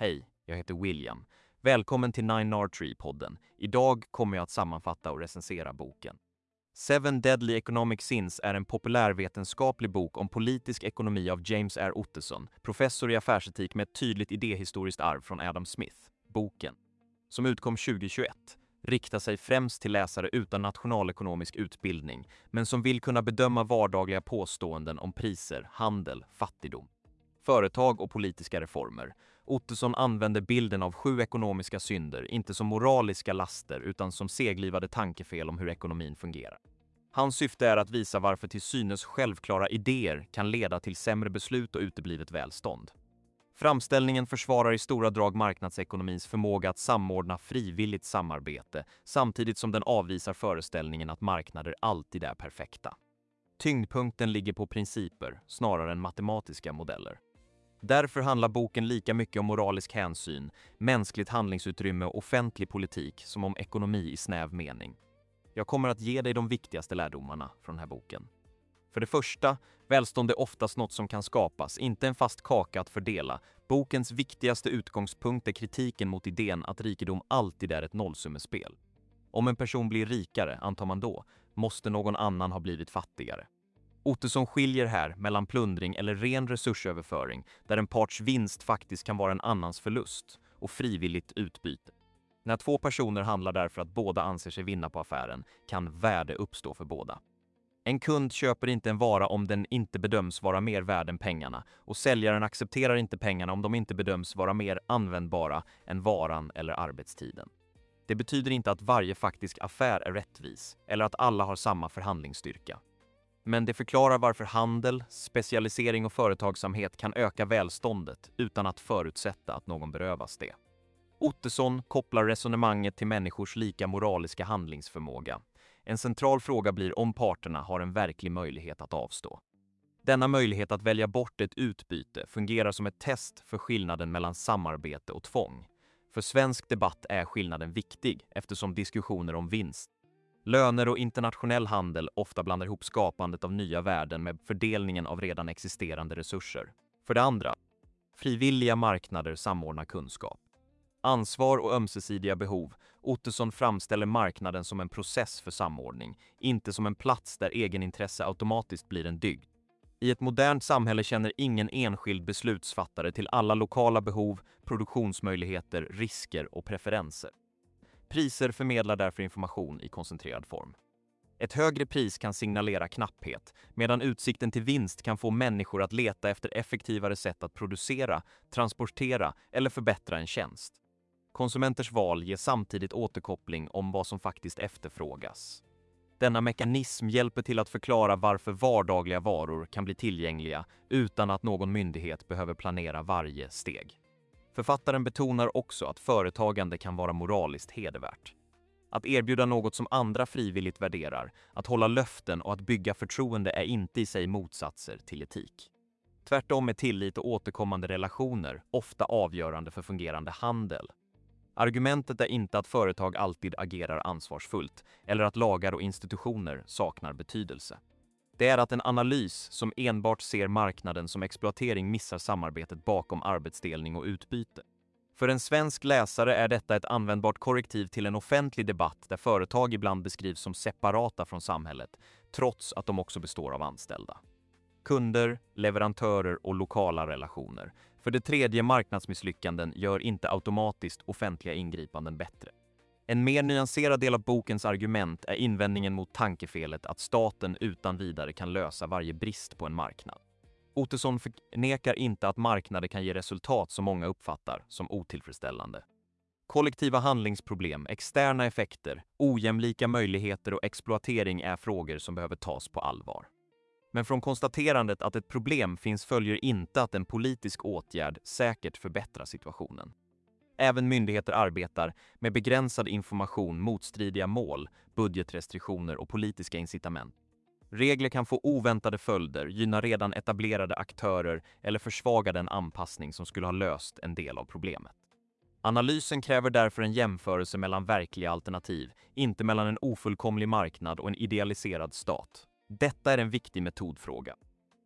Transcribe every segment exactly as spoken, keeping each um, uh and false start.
Hej, jag heter William. Välkommen till Nine R Tree-podden. Idag kommer jag att sammanfatta och recensera boken. Seven Deadly Economic Sins är en populärvetenskaplig bok om politisk ekonomi av James R. Ottesson, professor i affärsetik med ett tydligt idéhistoriskt arv från Adam Smith. Boken, som utkom tjugohundratjugoett, riktar sig främst till läsare utan nationalekonomisk utbildning, men som vill kunna bedöma vardagliga påståenden om priser, handel, fattigdom, företag och politiska reformer. Ottesson använder bilden av sju ekonomiska synder inte som moraliska laster utan som seglivade tankefel om hur ekonomin fungerar. Hans syfte är att visa varför till synes självklara idéer kan leda till sämre beslut och uteblivet välstånd. Framställningen försvarar i stora drag marknadsekonomins förmåga att samordna frivilligt samarbete samtidigt som den avvisar föreställningen att marknader alltid är perfekta. Tyngdpunkten ligger på principer snarare än matematiska modeller. Därför handlar boken lika mycket om moralisk hänsyn, mänskligt handlingsutrymme och offentlig politik som om ekonomi i snäv mening. Jag kommer att ge dig de viktigaste lärdomarna från den här boken. För det första, välstånd är oftast något som kan skapas, inte en fast kaka att fördela. Bokens viktigaste utgångspunkt är kritiken mot idén att rikedom alltid är ett nollsummespel. Om en person blir rikare, antar man då, måste någon annan ha blivit fattigare. Ottesson skiljer här mellan plundring eller ren resursöverföring, där en parts vinst faktiskt kan vara en annans förlust, och frivilligt utbyte. När två personer handlar därför att båda anser sig vinna på affären, kan värde uppstå för båda. En kund köper inte en vara om den inte bedöms vara mer värd än pengarna, och säljaren accepterar inte pengarna om de inte bedöms vara mer användbara än varan eller arbetstiden. Det betyder inte att varje faktisk affär är rättvis, eller att alla har samma förhandlingsstyrka. Men det förklarar varför handel, specialisering och företagsamhet kan öka välståndet utan att förutsätta att någon berövas det. Ottesson kopplar resonemanget till människors lika moraliska handlingsförmåga. En central fråga blir om parterna har en verklig möjlighet att avstå. Denna möjlighet att välja bort ett utbyte fungerar som ett test för skillnaden mellan samarbete och tvång. För svensk debatt är skillnaden viktig eftersom diskussioner om vinst, löner och internationell handel ofta blandar ihop skapandet av nya värden med fördelningen av redan existerande resurser. För det andra, frivilliga marknader samordnar kunskap. Ansvar och ömsesidiga behov. Ottesson framställer marknaden som en process för samordning, inte som en plats där egenintresse automatiskt blir en dygd. I ett modernt samhälle känner ingen enskild beslutsfattare till alla lokala behov, produktionsmöjligheter, risker och preferenser. Priser förmedlar därför information i koncentrerad form. Ett högre pris kan signalera knapphet, medan utsikten till vinst kan få människor att leta efter effektivare sätt att producera, transportera eller förbättra en tjänst. Konsumenters val ger samtidigt återkoppling om vad som faktiskt efterfrågas. Denna mekanism hjälper till att förklara varför vardagliga varor kan bli tillgängliga utan att någon myndighet behöver planera varje steg. Författaren betonar också att företagande kan vara moraliskt hedervärt. Att erbjuda något som andra frivilligt värderar, att hålla löften och att bygga förtroende är inte i sig motsatser till etik. Tvärtom är tillit och återkommande relationer ofta avgörande för fungerande handel. Argumentet är inte att företag alltid agerar ansvarsfullt eller att lagar och institutioner saknar betydelse. Det är att en analys som enbart ser marknaden som exploatering missar samarbetet bakom arbetsdelning och utbyte. För en svensk läsare är detta ett användbart korrektiv till en offentlig debatt där företag ibland beskrivs som separata från samhället, trots att de också består av anställda. Kunder, leverantörer och lokala relationer. För det tredje, marknadsmisslyckanden gör inte automatiskt offentliga ingripanden bättre. En mer nyanserad del av bokens argument är invändningen mot tankefelet att staten utan vidare kan lösa varje brist på en marknad. Ottesson förnekar inte att marknader kan ge resultat som många uppfattar som otillfredsställande. Kollektiva handlingsproblem, externa effekter, ojämlika möjligheter och exploatering är frågor som behöver tas på allvar. Men från konstaterandet att ett problem finns följer inte att en politisk åtgärd säkert förbättrar situationen. Även myndigheter arbetar med begränsad information, motstridiga mål, budgetrestriktioner och politiska incitament. Regler kan få oväntade följder, gynna redan etablerade aktörer eller försvaga den anpassning som skulle ha löst en del av problemet. Analysen kräver därför en jämförelse mellan verkliga alternativ, inte mellan en ofullkomlig marknad och en idealiserad stat. Detta är en viktig metodfråga.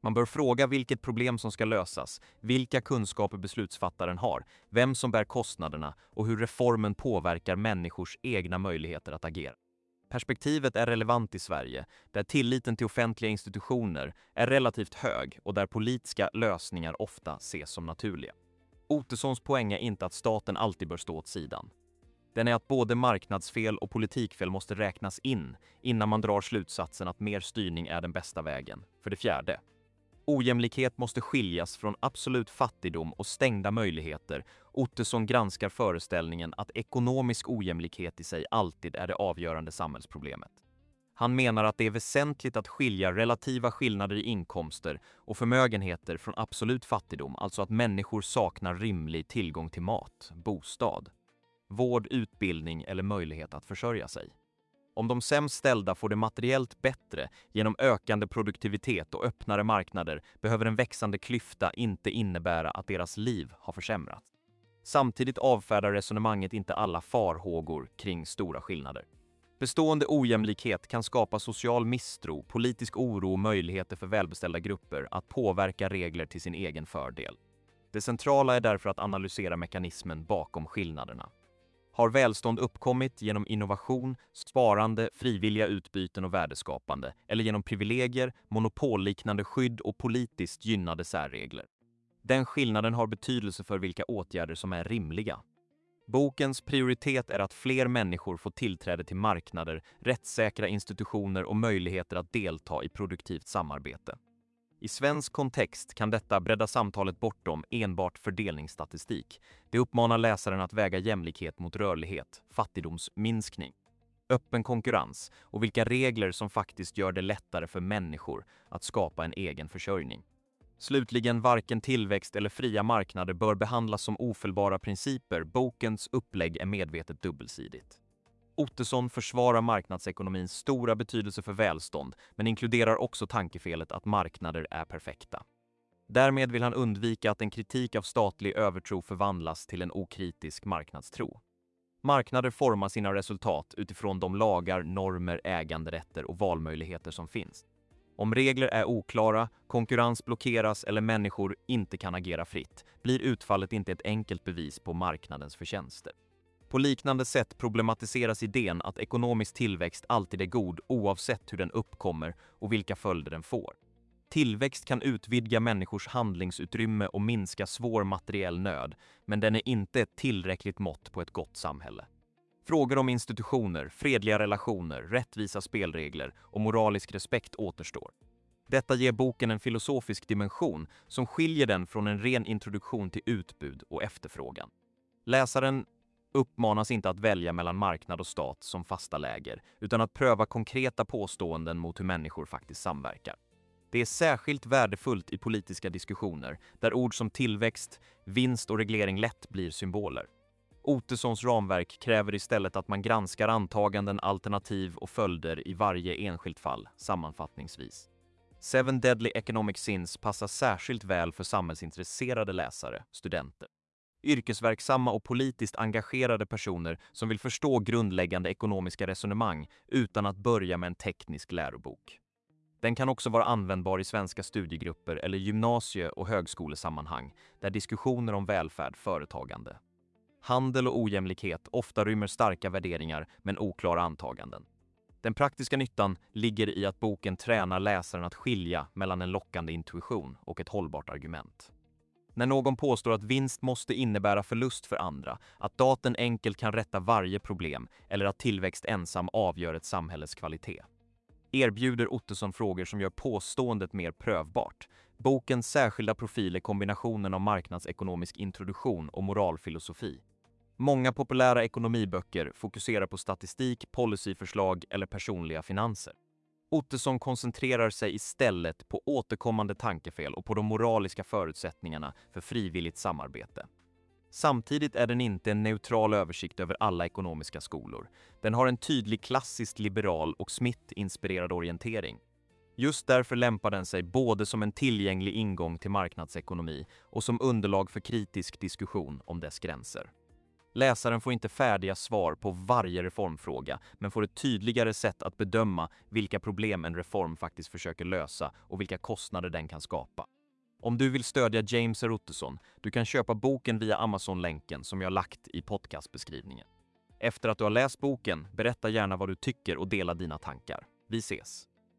Man bör fråga vilket problem som ska lösas, vilka kunskaper beslutsfattaren har, vem som bär kostnaderna och hur reformen påverkar människors egna möjligheter att agera. Perspektivet är relevant i Sverige, där tilliten till offentliga institutioner är relativt hög och där politiska lösningar ofta ses som naturliga. Ottessons poäng är inte att staten alltid bör stå åt sidan. Den är att både marknadsfel och politikfel måste räknas in innan man drar slutsatsen att mer styrning är den bästa vägen. För det fjärde. Ojämlikhet måste skiljas från absolut fattigdom och stängda möjligheter. Ottesson granskar föreställningen att ekonomisk ojämlikhet i sig alltid är det avgörande samhällsproblemet. Han menar att det är väsentligt att skilja relativa skillnader i inkomster och förmögenheter från absolut fattigdom, alltså att människor saknar rimlig tillgång till mat, bostad, vård, utbildning eller möjlighet att försörja sig. Om de sämst ställda får det materiellt bättre genom ökande produktivitet och öppnare marknader behöver en växande klyfta inte innebära att deras liv har försämrats. Samtidigt avfärdar resonemanget inte alla farhågor kring stora skillnader. Bestående ojämlikhet kan skapa social misstro, politisk oro och möjligheter för välbeställda grupper att påverka regler till sin egen fördel. Det centrala är därför att analysera mekanismen bakom skillnaderna. Har välstånd uppkommit genom innovation, sparande, frivilliga utbyten och värdeskapande eller genom privilegier, monopolliknande skydd och politiskt gynnade särregler? Den skillnaden har betydelse för vilka åtgärder som är rimliga. Bokens prioritet är att fler människor får tillträde till marknader, rättssäkra institutioner och möjligheter att delta i produktivt samarbete. I svensk kontext kan detta bredda samtalet bortom enbart fördelningsstatistik. Det uppmanar läsaren att väga jämlikhet mot rörlighet, fattigdomsminskning, öppen konkurrens och vilka regler som faktiskt gör det lättare för människor att skapa en egen försörjning. Slutligen, varken tillväxt eller fria marknader bör behandlas som ofelbara principer. Bokens upplägg är medvetet dubbelsidigt. Ottesson försvarar marknadsekonomins stora betydelse för välstånd, men inkluderar också tankefelet att marknader är perfekta. Därmed vill han undvika att en kritik av statlig övertro förvandlas till en okritisk marknadstro. Marknader formar sina resultat utifrån de lagar, normer, äganderätter och valmöjligheter som finns. Om regler är oklara, konkurrens blockeras eller människor inte kan agera fritt, blir utfallet inte ett enkelt bevis på marknadens förtjänster. På liknande sätt problematiseras idén att ekonomisk tillväxt alltid är god oavsett hur den uppkommer och vilka följder den får. Tillväxt kan utvidga människors handlingsutrymme och minska svår materiell nöd, men den är inte ett tillräckligt mått på ett gott samhälle. Frågor om institutioner, fredliga relationer, rättvisa spelregler och moralisk respekt återstår. Detta ger boken en filosofisk dimension som skiljer den från en ren introduktion till utbud och efterfrågan. Läsaren uppmanas inte att välja mellan marknad och stat som fasta läger, utan att pröva konkreta påståenden mot hur människor faktiskt samverkar. Det är särskilt värdefullt i politiska diskussioner, där ord som tillväxt, vinst och reglering lätt blir symboler. Ottessons ramverk kräver istället att man granskar antaganden, alternativ och följder i varje enskilt fall, sammanfattningsvis. Seven Deadly Economic Sins passar särskilt väl för samhällsintresserade läsare, studenter, yrkesverksamma och politiskt engagerade personer som vill förstå grundläggande ekonomiska resonemang utan att börja med en teknisk lärobok. Den kan också vara användbar i svenska studiegrupper eller gymnasie- och högskolesammanhang där diskussioner om välfärd, företagande, handel och ojämlikhet ofta rymmer starka värderingar men oklara antaganden. Den praktiska nyttan ligger i att boken tränar läsaren att skilja mellan en lockande intuition och ett hållbart argument. När någon påstår att vinst måste innebära förlust för andra, att datorn enkelt kan rätta varje problem eller att tillväxt ensam avgör ett samhälles kvalitet, erbjuder Ottesson frågor som gör påståendet mer prövbart. Bokens särskilda profil är kombinationen av marknadsekonomisk introduktion och moralfilosofi. Många populära ekonomiböcker fokuserar på statistik, policyförslag eller personliga finanser. Ottesson koncentrerar sig istället på återkommande tankefel och på de moraliska förutsättningarna för frivilligt samarbete. Samtidigt är den inte en neutral översikt över alla ekonomiska skolor. Den har en tydlig klassiskt liberal och Smith-inspirerad orientering. Just därför lämpar den sig både som en tillgänglig ingång till marknadsekonomi och som underlag för kritisk diskussion om dess gränser. Läsaren får inte färdiga svar på varje reformfråga, men får ett tydligare sätt att bedöma vilka problem en reform faktiskt försöker lösa och vilka kostnader den kan skapa. Om du vill stödja James R. Ottosson, du kan köpa boken via Amazon-länken som jag lagt i podcastbeskrivningen. Efter att du har läst boken, berätta gärna vad du tycker och dela dina tankar. Vi ses!